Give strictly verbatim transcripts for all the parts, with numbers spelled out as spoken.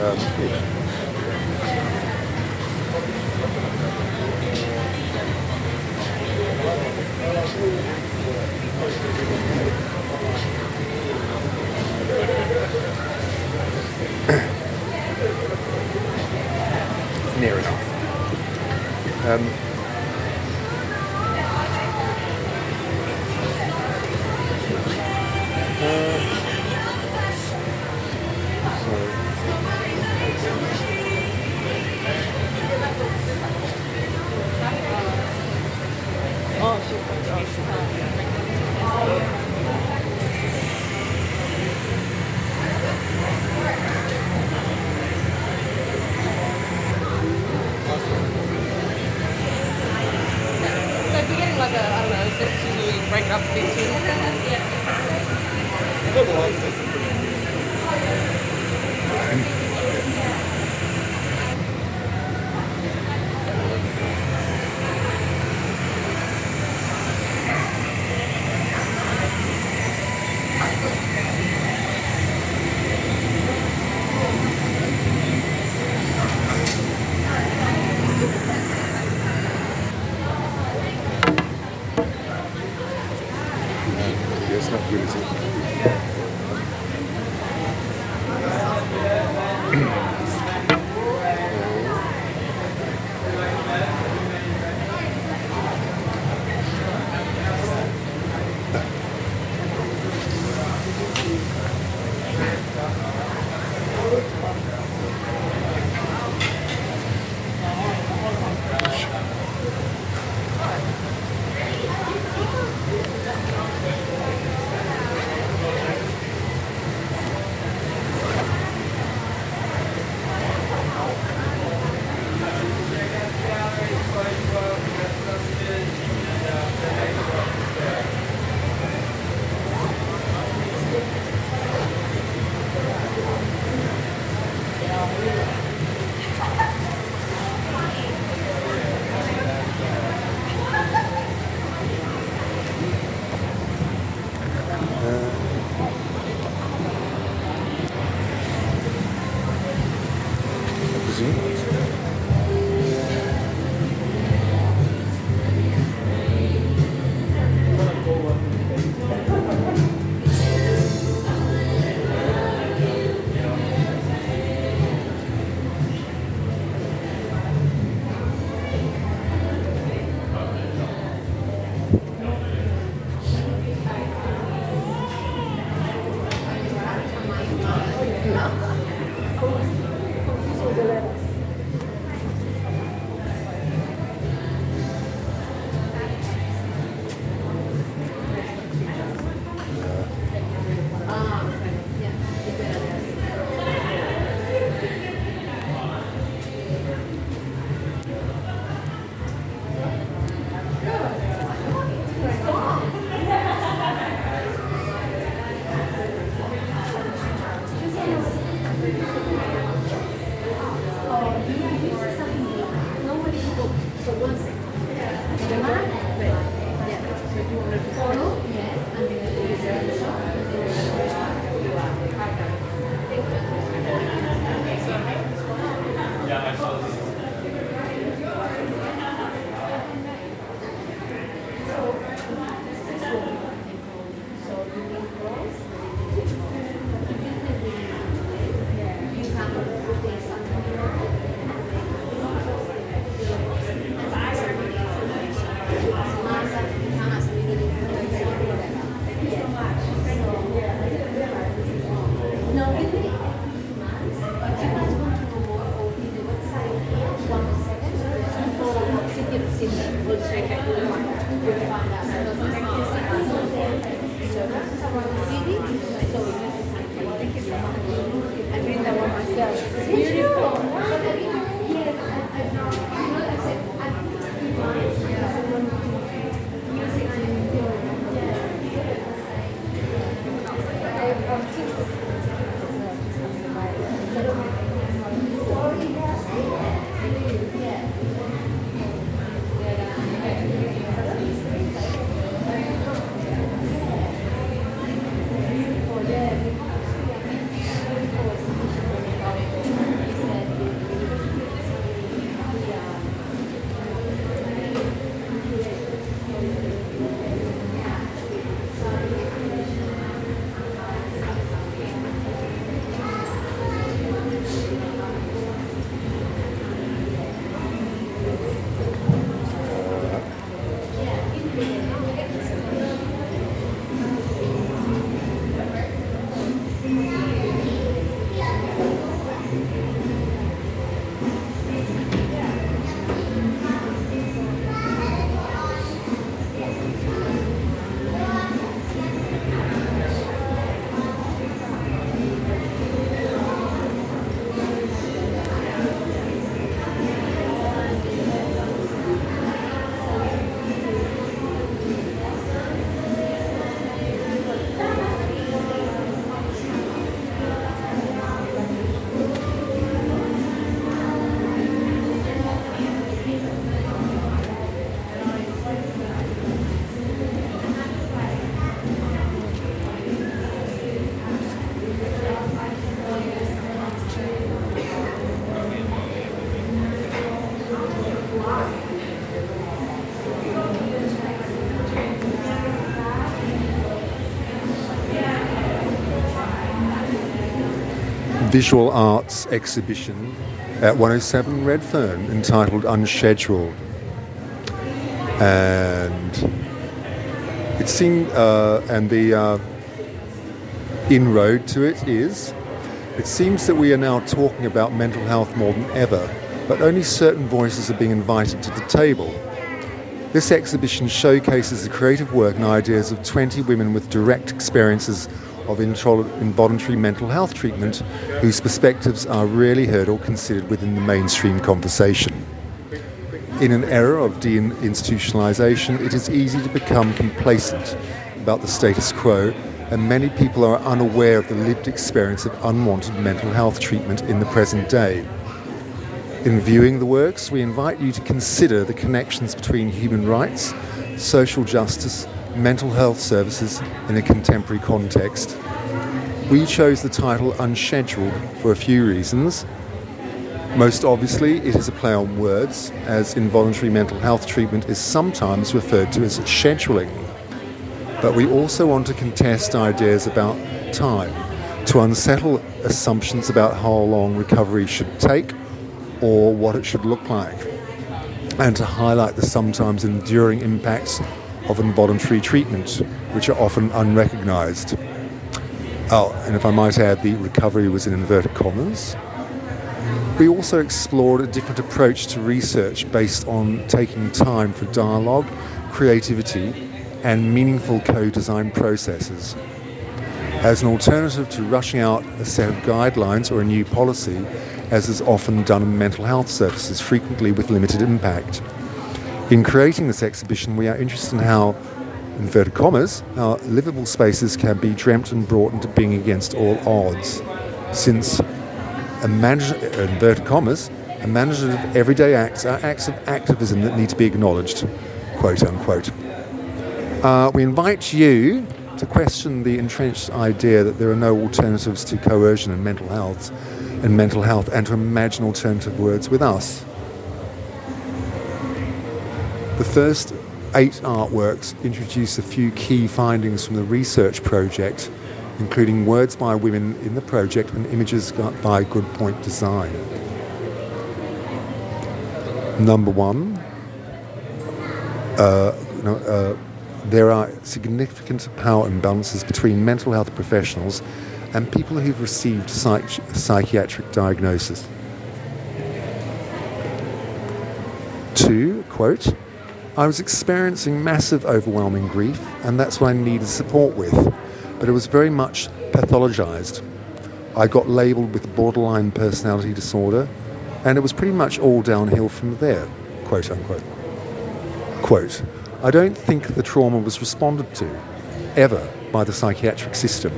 Near enough. Um, it's not good, is it? visual arts exhibition at one oh seven Redfern entitled Unscheduled. And it seemed, uh, and the uh, inroad to it is, it seems that we are now talking about mental health more than ever, but only certain voices are being invited to the table. This exhibition showcases the creative work and ideas of twenty women with direct experiences of involuntary mental health treatment, whose perspectives are rarely heard or considered within the mainstream conversation. In an era of deinstitutionalization, it is easy to become complacent about the status quo, and many people are unaware of the lived experience of unwanted mental health treatment in the present day. In viewing the works, we invite you to consider the connections between human rights, social justice, mental health services in a contemporary context. We chose the title Unscheduled for a few reasons. Most obviously, it is a play on words, as involuntary mental health treatment is sometimes referred to as scheduling. But we also want to contest ideas about time, to unsettle assumptions about how long recovery should take or what it should look like, and to highlight the sometimes enduring impacts of involuntary treatment, which are often unrecognised. Oh, and if I might add, the recovery was in inverted commas. We also explored a different approach to research based on taking time for dialogue, creativity, and meaningful co-design processes. As an alternative to rushing out a set of guidelines or a new policy, as is often done in mental health services, frequently with limited impact. In creating this exhibition, we are interested in how, inverted commas, how livable spaces can be dreamt and brought into being against all odds, since Imagine, inverted commas, imaginative everyday acts are acts of activism that need to be acknowledged, quote unquote. Uh, we invite you to question the entrenched idea that there are no alternatives to coercion in mental health, and mental health, and to imagine alternative words with us. The first eight artworks introduce a few key findings from the research project, including words by women in the project and images by Good Point Design. Number one, uh, you know, uh, there are significant power imbalances between mental health professionals and people who've received psych- psychiatric diagnosis. Two, quote, I was experiencing massive overwhelming grief, and that's what I needed support with. But it was very much pathologized. I got labelled with borderline personality disorder, and it was pretty much all downhill from there, quote unquote. Quote, I don't think the trauma was responded to, ever, by the psychiatric system.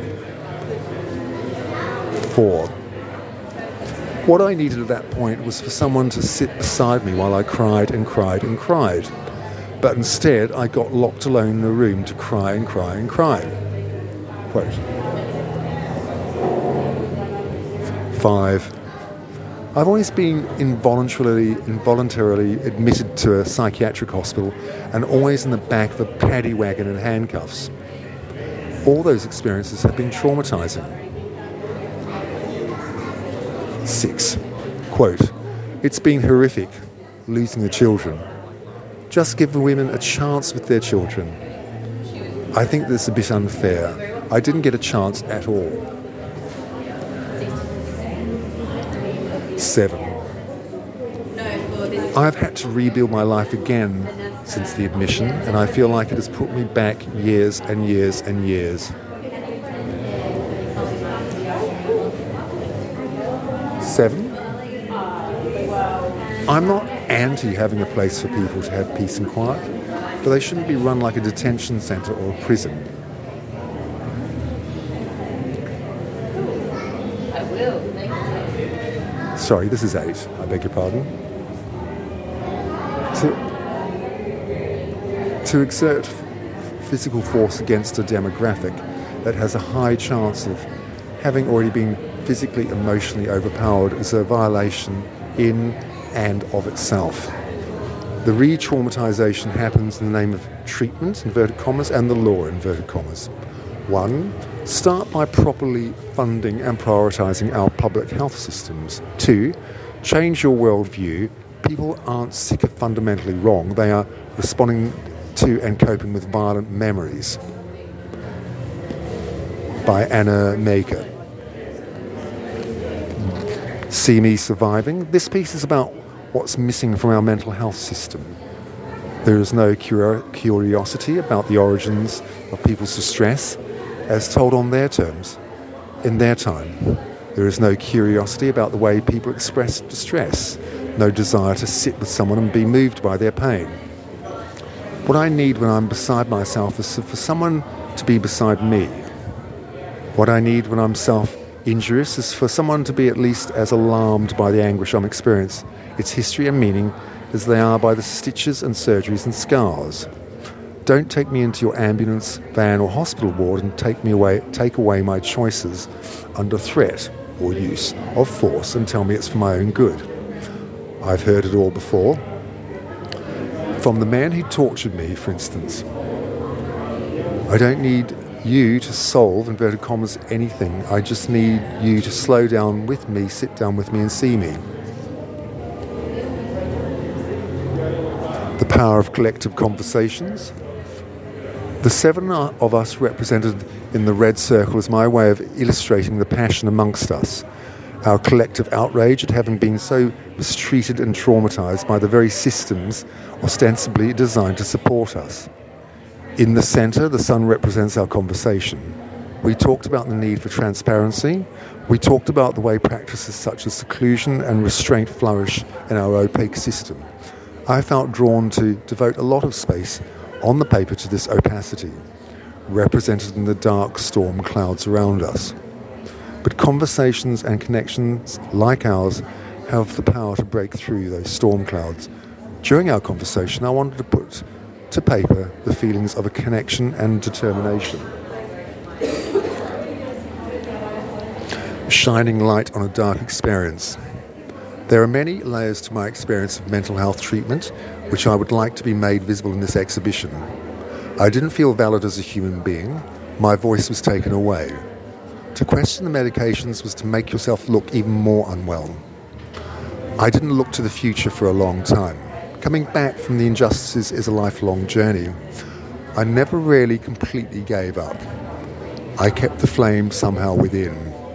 Four, what I needed at that point was for someone to sit beside me while I cried and cried and cried. But instead, I got locked alone in a room to cry and cry and cry. Quote. Five. I've always been involuntarily, involuntarily admitted to a psychiatric hospital and always in the back of a paddy wagon and handcuffs. All those experiences have been traumatizing. Six. Quote. It's been horrific, losing the children. Just give the women a chance with their children. I think this is a bit unfair. I didn't get a chance at all. Seven. I've had to rebuild my life again since the admission, and I feel like it has put me back years and years and years. Seven. I'm not anti having a place for people to have peace and quiet, but they shouldn't be run like a detention centre or a prison. Sorry, this is eight. I beg your pardon. To, to exert f- physical force against a demographic that has a high chance of having already been physically, emotionally overpowered is a violation in and of itself. The re-traumatization happens in the name of treatment, inverted commas, and the law, inverted commas. One, Start by properly funding and prioritising our public health systems. Two, change your worldview. People aren't sick of fundamentally wrong. They are responding to and coping with violent memories. By Anna Maker. See Me Surviving. This piece is about what's missing from our mental health system. There is no cur- curiosity about the origins of people's distress, as told on their terms, in their time. There is no curiosity about the way people express distress, no desire to sit with someone and be moved by their pain. What I need when I'm beside myself is for someone to be beside me. What I need when I'm self-injurious is for someone to be at least as alarmed by the anguish I'm experiencing, its history and meaning, as they are by the stitches and surgeries and scars. Don't take me into your ambulance, van or hospital ward and take me away, take away my choices under threat or use of force and tell me it's for my own good. I've heard it all before. From the man who tortured me, for instance. I don't need you to solve, inverted commas, anything. I just need you to slow down with me, sit down with me and see me. The power of collective conversations. The seven of us represented in the red circle is my way of illustrating the passion amongst us. Our collective outrage at having been so mistreated and traumatised by the very systems ostensibly designed to support us. In the centre, the sun represents our conversation. We talked about the need for transparency. We talked about the way practices such as seclusion and restraint flourish in our opaque system. I felt drawn to devote a lot of space on the paper to this opacity, represented in the dark storm clouds around us. But conversations and connections like ours have the power to break through those storm clouds. During our conversation, I wanted to put to paper the feelings of a connection and determination. Shining light on a dark experience. There are many layers to my experience of mental health treatment, which I would like to be made visible in this exhibition. I didn't feel valid as a human being. My voice was taken away. To question the medications was to make yourself look even more unwell. I didn't look to the future for a long time. Coming back from the injustices is a lifelong journey. I never really completely gave up. I kept the flame somehow within.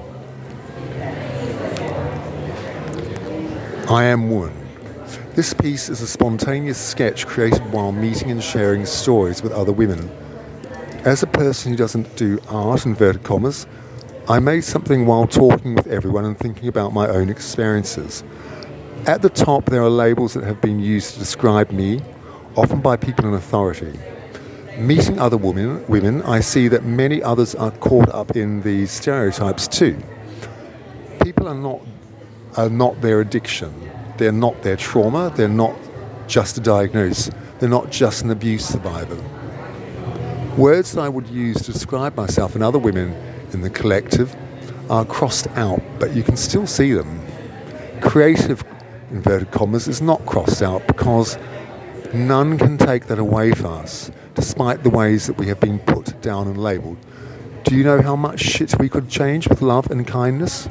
I Am Woman. This piece is a spontaneous sketch created while meeting and sharing stories with other women. As a person who doesn't do art, inverted commas, I made something while talking with everyone and thinking about my own experiences. At the top, there are labels that have been used to describe me, often by people in authority. Meeting other women, women, I see that many others are caught up in these stereotypes too. People are not are not their addiction. They're not their trauma. They're not just a diagnosis. They're not just an abuse survivor. Words that I would use to describe myself and other women in the collective are crossed out, but you can still see them. Creative, inverted commas, is not crossed out because none can take that away from us, despite the ways that we have been put down and labelled. Do you know how much shit we could change with love and kindness?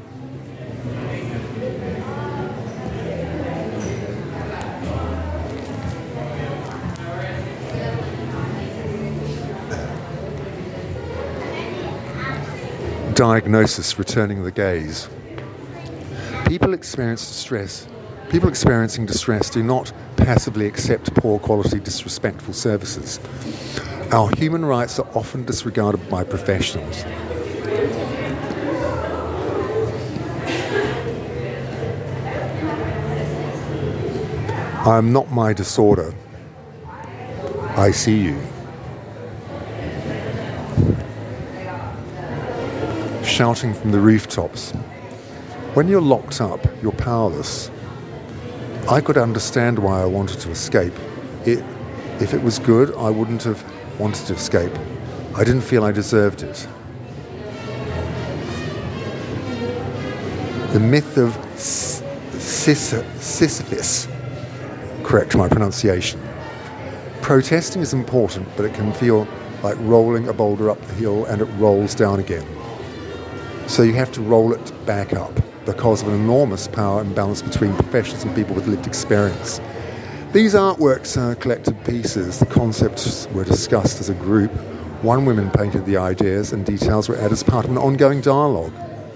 Diagnosis, returning the gaze. People experience distress. People experiencing distress do not passively accept poor quality, disrespectful services. Our human rights are often disregarded by professionals. I am not my disorder. I see you. Shouting from the rooftops. When you're locked up, you're powerless. I could understand why I wanted to escape. It, if it was good, I wouldn't have wanted to escape. I didn't feel I deserved it. The myth of Sisyphus. Correct my pronunciation. Protesting is important, but it can feel like rolling a boulder up the hill and it rolls down again. So you have to roll it back up because of an enormous power imbalance between professionals and people with lived experience. These artworks are collected pieces. The concepts were discussed as a group. One woman painted the ideas and details were added as part of an ongoing dialogue.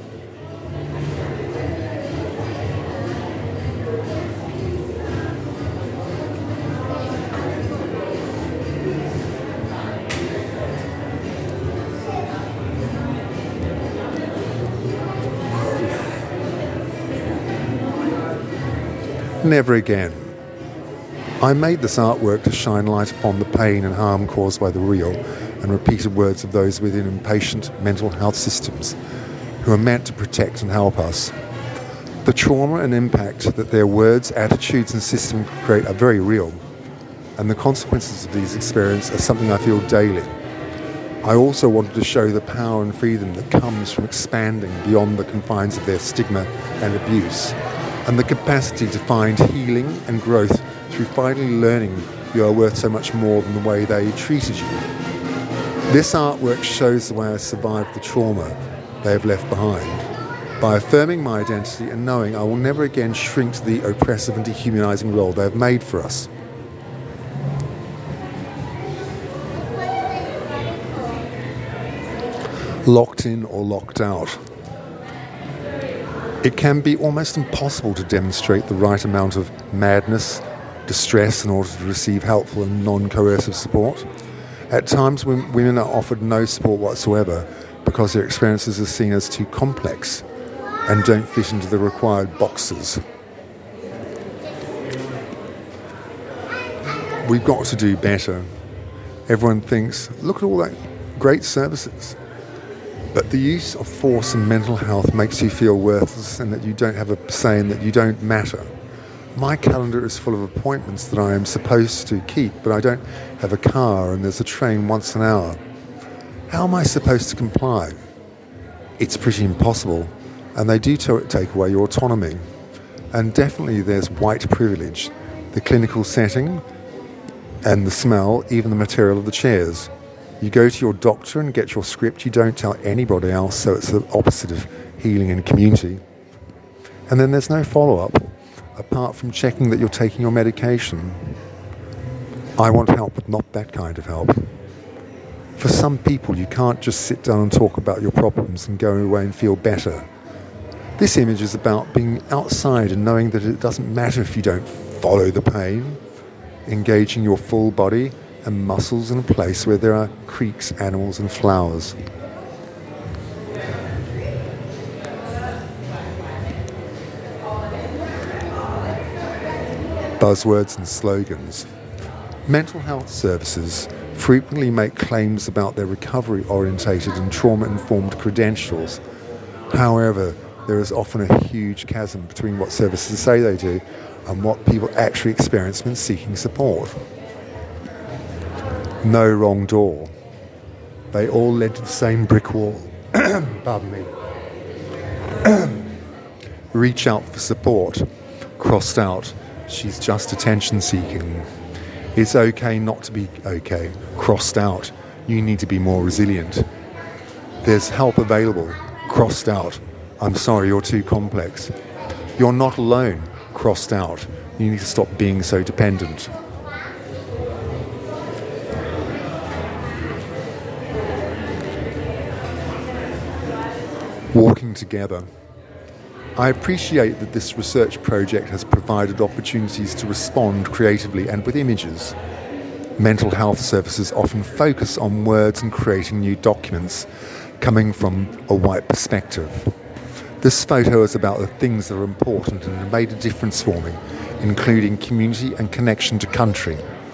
Never again. I made this artwork to shine light upon the pain and harm caused by the real and repeated words of those within impatient mental health systems who are meant to protect and help us. The trauma and impact that their words, attitudes and systems create are very real, and the consequences of these experiences are something I feel daily. I also wanted to show the power and freedom that comes from expanding beyond the confines of their stigma and abuse, and the capacity to find healing and growth through finally learning you are worth so much more than the way they treated you. This artwork shows the way I survived the trauma they have left behind by affirming my identity and knowing I will never again shrink to the oppressive and dehumanizing role they have made for us. Locked in or locked out. It can be almost impossible to demonstrate the right amount of madness, distress in order to receive helpful and non-coercive support. At times, women are offered no support whatsoever because their experiences are seen as too complex and don't fit into the required boxes. We've got to do better. Everyone thinks, look at all that great services. But the use of force in mental health makes you feel worthless and that you don't have a say and that you don't matter. My calendar is full of appointments that I am supposed to keep, but I don't have a car and there's a train once an hour. How am I supposed to comply? It's pretty impossible, and they do t- take away your autonomy. And definitely there's white privilege, the clinical setting and the smell, even the material of the chairs. You go to your doctor and get your script, you don't tell anybody else, so it's the opposite of healing and community. And then there's no follow-up, apart from checking that you're taking your medication. I want help, but not that kind of help. For some people, you can't just sit down and talk about your problems and go away and feel better. This image is about being outside and knowing that it doesn't matter if you don't follow the pain, engaging your full body and muscles in a place where there are creeks, animals and flowers. Buzzwords and slogans. Mental health services frequently make claims about their recovery-orientated and trauma-informed credentials. However, there is often a huge chasm between what services say they do and what people actually experience when seeking support. No wrong door. They all led to the same brick wall. Pardon me. Reach out for support. Crossed out. She's just attention seeking. It's okay not to be okay. Crossed out. You need to be more resilient. There's help available. Crossed out. I'm sorry, you're too complex. You're not alone. Crossed out. You need to stop being so dependent. Walking together. I appreciate that this research project has provided opportunities to respond creatively and with images. Mental health services often focus on words and creating new documents, coming from a white perspective. This photo is about the things that are important and have made a difference for me, including community and connection to country.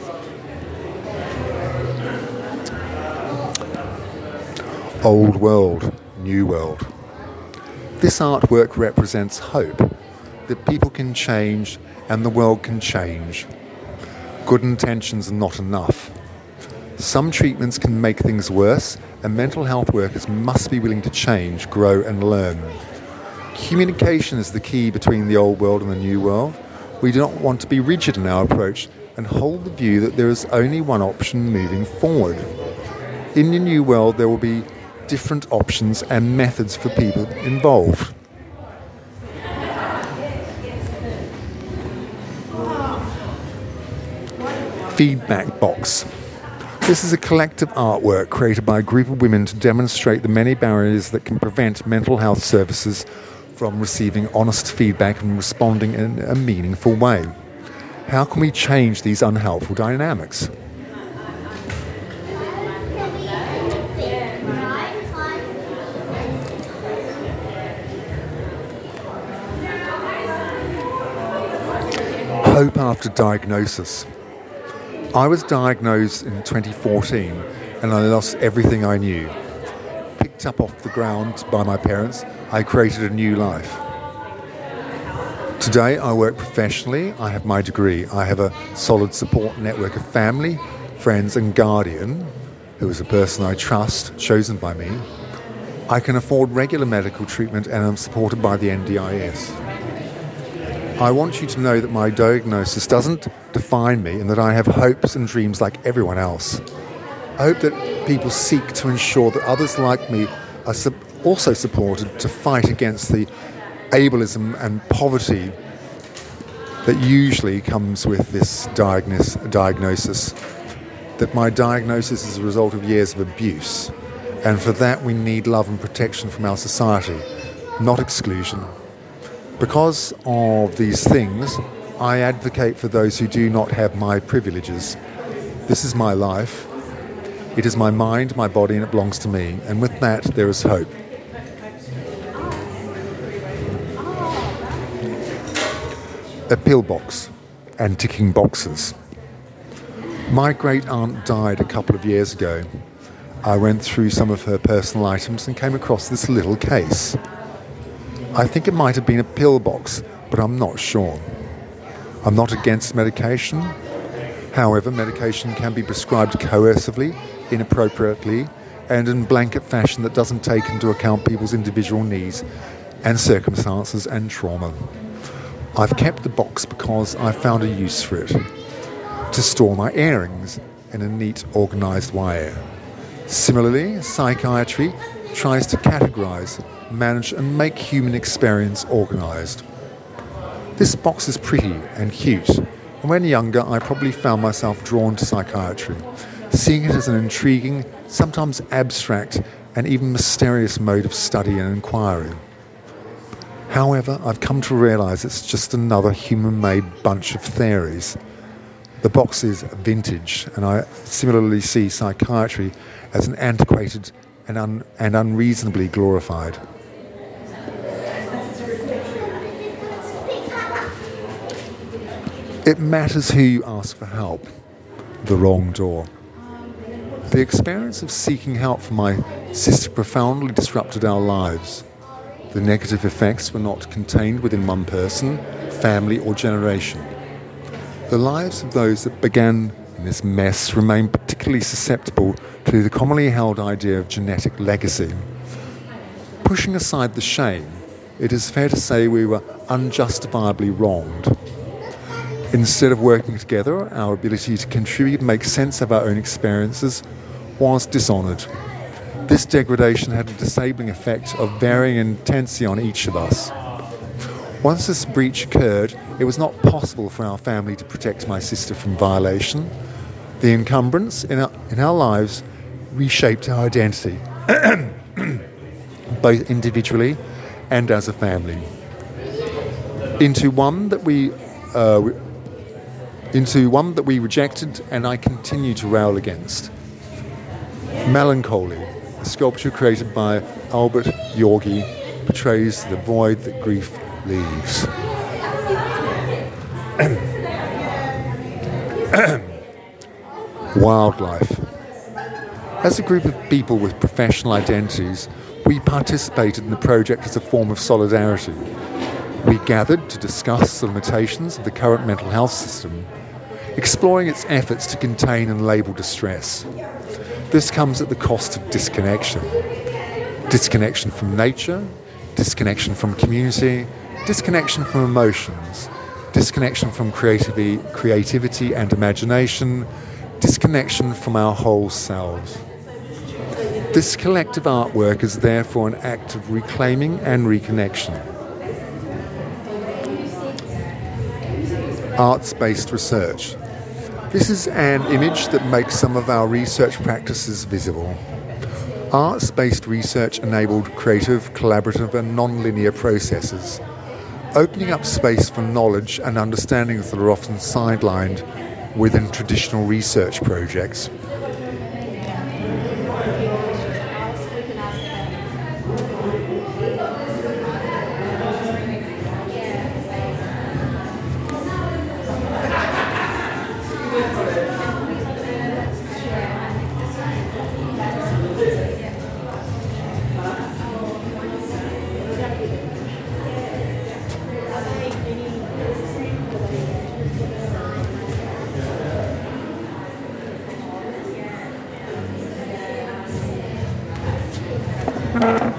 Old world, new world. This artwork represents hope, that people can change and the world can change. Good intentions are not enough. Some treatments can make things worse, and mental health workers must be willing to change, grow and learn. Communication is the key between the old world and the new world. We do not want to be rigid in our approach and hold the view that there is only one option moving forward. In the new world, there will be different options and methods for people involved. Feedback Box. This is a collective artwork created by a group of women to demonstrate the many barriers that can prevent mental health services from receiving honest feedback and responding in a meaningful way. How can we change these unhelpful dynamics? Hope after diagnosis. I was diagnosed in twenty fourteen and I lost everything I knew. Picked up off the ground by my parents, I created a new life. Today I work professionally, I have my degree, I have a solid support network of family, friends and guardian, who is a person I trust, chosen by me. I can afford regular medical treatment and am supported by the N D I S. I want you to know that my diagnosis doesn't define me and that I have hopes and dreams like everyone else. I hope that people seek to ensure that others like me are su- also supported to fight against the ableism and poverty that usually comes with this diagnos- diagnosis. That my diagnosis is a result of years of abuse, and for that we need love and protection from our society, not exclusion. Because of these things, I advocate for those who do not have my privileges. This is my life. It is my mind, my body, and it belongs to me. And with that, there is hope. A pillbox and ticking boxes. My great aunt died a couple of years ago. I went through some of her personal items and came across this little case. I think it might have been a pillbox, but I'm not sure. I'm not against medication. However, medication can be prescribed coercively, inappropriately, and in blanket fashion that doesn't take into account people's individual needs and circumstances and trauma. I've kept the box because I found a use for it. To store my earrings in a neat, organised way. Similarly, psychiatry tries to categorise, manage and make human experience organised. This box is pretty and cute, and when younger I probably found myself drawn to psychiatry, seeing it as an intriguing, sometimes abstract and even mysterious mode of study and inquiry. However, I've come to realise it's just another human-made bunch of theories. The box is vintage, and I similarly see psychiatry as an antiquated and, un- and unreasonably glorified. It matters who you ask for help. The wrong door. The experience of seeking help from my sister profoundly disrupted our lives. The negative effects were not contained within one person, family or generation. The lives of those that began in this mess remain particularly susceptible to the commonly held idea of genetic legacy. Pushing aside the shame, it is fair to say we were unjustifiably wronged. Instead of working together, our ability to contribute and make sense of our own experiences was dishonoured. This degradation had a disabling effect of varying intensity on each of us. Once this breach occurred, it was not possible for our family to protect my sister from violation. The encumbrance in our, in our lives reshaped our identity, both individually and as a family, into one that we uh, into one that we rejected and I continue to rail against. Melancholy, a sculpture created by Albert Yorgi, portrays the void that grief leaves. Wildlife. As a group of people with professional identities, we participated in the project as a form of solidarity. We gathered to discuss the limitations of the current mental health system, exploring its efforts to contain and label distress. This comes at the cost of disconnection. Disconnection from nature, disconnection from community, disconnection from emotions, disconnection from creativity, creativity and imagination, disconnection from our whole selves. This collective artwork is therefore an act of reclaiming and reconnection. Arts-based research. This is an image that makes some of our research practices visible. Arts-based research enabled creative, collaborative and non-linear processes, opening up space for knowledge and understandings that are often sidelined within traditional research projects. Uh,